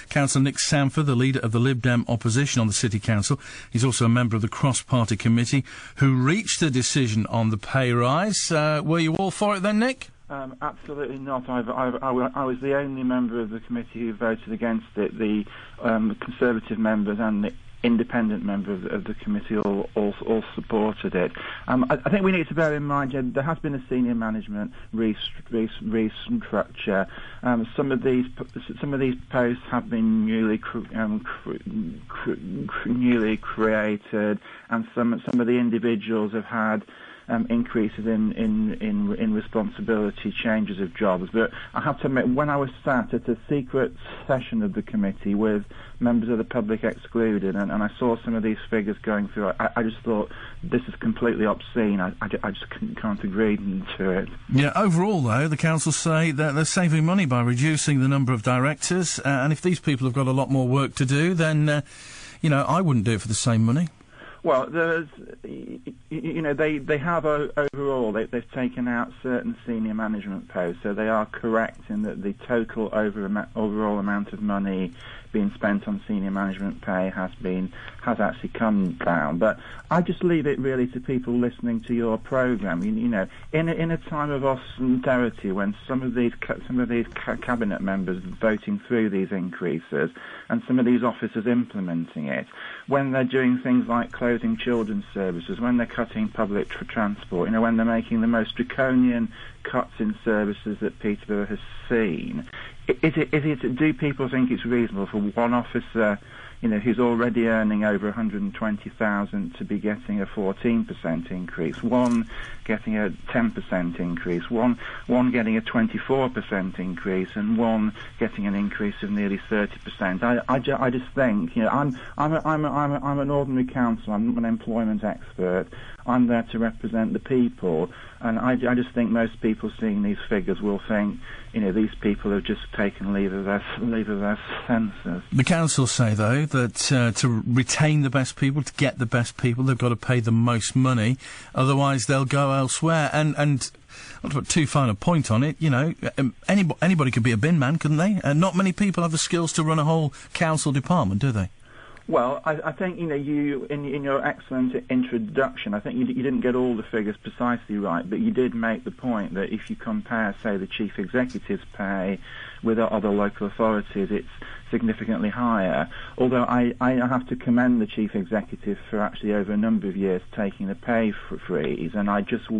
Councillor Nick Sanford, the leader of the Lib Dem opposition on the City Council. He's also a member of the cross-party committee who reached a decision on the pay rise. Were you all for it then, Nick? Absolutely not. I was the only member of the committee who voted against it. The Conservative members and the independent member of the committee all supported it. I think we need to bear in mind there has been a senior management restructure. Some of these posts have been newly created, and some of the individuals have had increases in responsibility, changes of jobs. But I have to admit, when I was sat at a secret session of the committee with members of the public excluded, and I saw some of these figures going through, I just thought, this is completely obscene. I just can't agree to it. Yeah, overall, though, the council say that they're saving money by reducing the number of directors, and if these people have got a lot more work to do, then, I wouldn't do it for the same money. Well, they have overall, they've taken out certain senior management posts, so they are correct in that the total overall amount of money being spent on senior management pay has actually come down. But I just leave it really to people listening to your programme. In a time of austerity, when some of these cabinet members voting through these increases and some of these officers implementing it, when they're doing things like closing children's services, when they're cutting public transport, when they're making the most draconian cuts in services that Peterborough has seen, do people think it's reasonable for one officer, who's already earning over 120,000 to be getting a 14% increase, one getting a 10% increase, one getting a 24% increase, and one getting an increase of nearly 30%? I just think, I'm an ordinary councillor. I'm an employment expert. I'm there to represent the people, and I just think most people seeing these figures will think, these people have just taken leave of their senses. The council say, though, that to retain the best people, to get the best people, they've got to pay the most money, otherwise they'll go elsewhere. And I'll put too fine a point on it, anybody could be a bin man, couldn't they? Not many people have the skills to run a whole council department, do they? Well, I think, you, in your excellent introduction, I think you didn't get all the figures precisely right, but you did make the point that if you compare, say, the chief executive's pay with other local authorities, it's significantly higher. Although I have to commend the chief executive for actually over a number of years taking the pay freeze, and I just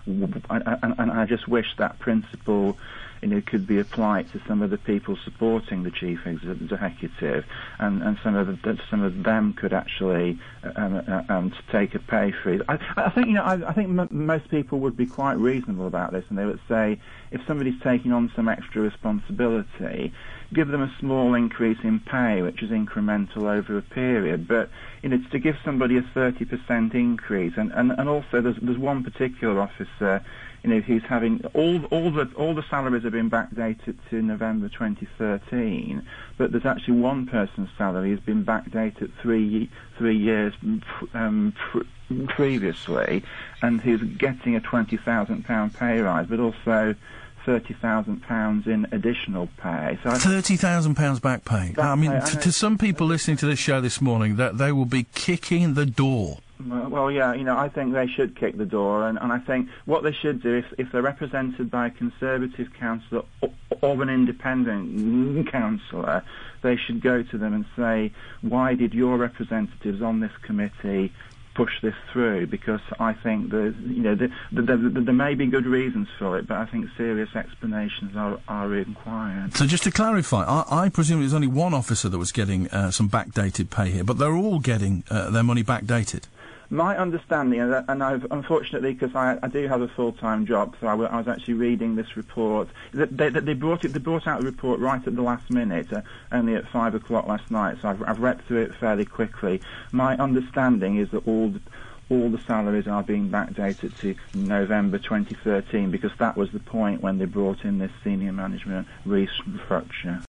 wish that principle could be applied to some of the people supporting the chief executive, and some of them could actually take a pay freeze. I think I think most people would be quite reasonable about this, and they would say, if somebody's taking on some extra responsibility, give them a small increase in pay, which is incremental over a period. But to give somebody a 30% increase, and also there's one particular officer, who's having all the salaries have been backdated to November 2013, but there's actually one person's salary has been backdated 3 years previously, and he's getting a £20,000 pay rise, but also £30,000 in additional pay. So £30,000 back pay. To some people listening to this show this morning, that they will be kicking the door. Well, yeah, I think they should kick the door, and I think what they should do, if they're represented by a Conservative councillor or an independent councillor, they should go to them and say, why did your representatives on this committee push this through? Because I think there may be good reasons for it, but I think serious explanations are required. So just to clarify, I presume there's only one officer that was getting some backdated pay here, but they're all getting their money backdated. My understanding, and I've unfortunately, because I do have a full-time job, so I was actually reading this report. They brought out the report right at the last minute, only at 5 o'clock last night. So I've read through it fairly quickly. My understanding is that all the salaries are being backdated to November 2013, because that was the point when they brought in this senior management restructure.